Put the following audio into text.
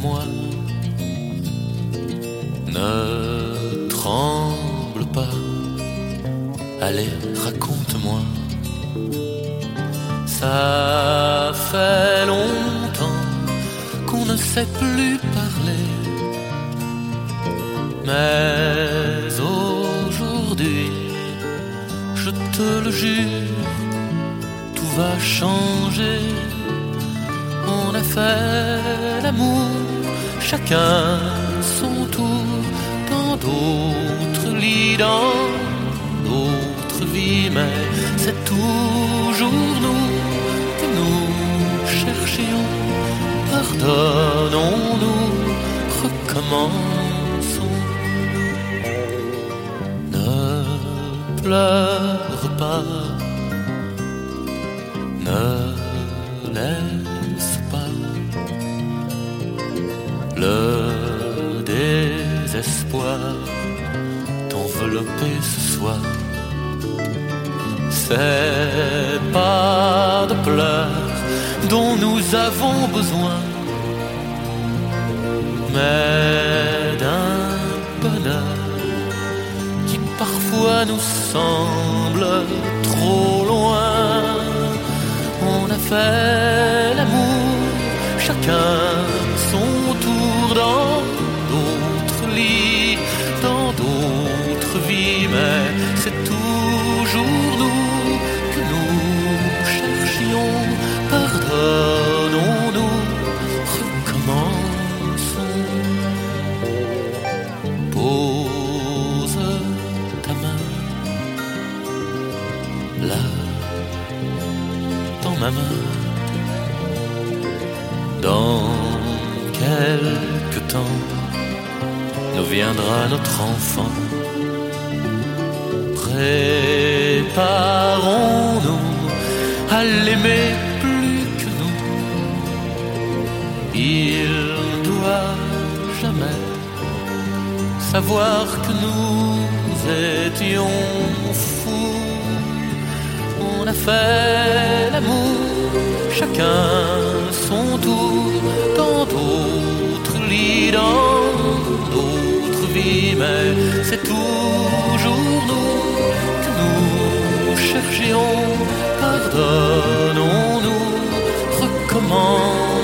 moi. Ne tremble pas, allez, raconte-moi. Ça fait longtemps qu'on ne sait plus parler, mais aujourd'hui, je te le jure, tout va changer. On a fait l'amour, chacun son tour, dans d'autres lits, dans d'autres vies, mais c'est toujours nous que nous cherchions. Pardonnons-nous, recommençons. Ne pleure pas, ne laisse pas le désespoir t'envelopper ce soir. C'est pas de pleurs dont nous avons besoin, mais d'un bonheur qui parfois nous semble trop loin. On a fait l'amour, chacun son tour, dans d'autres lits, dans d'autres vies, mais c'est toujours nous que nous cherchions. Pardonnons-nous, recommençons. Pose ta main là, dans ma main. Dans quelque temps nous viendra notre enfant. Préparons-nous à l'aimer plus que nous. Il doit jamais savoir que nous étions fous. On a fait l'amour, chacun son tour, dans d'autres lits, dans d'autres vies, mais c'est toujours nous que nous cherchions. Pardonnons-nous, recommençons.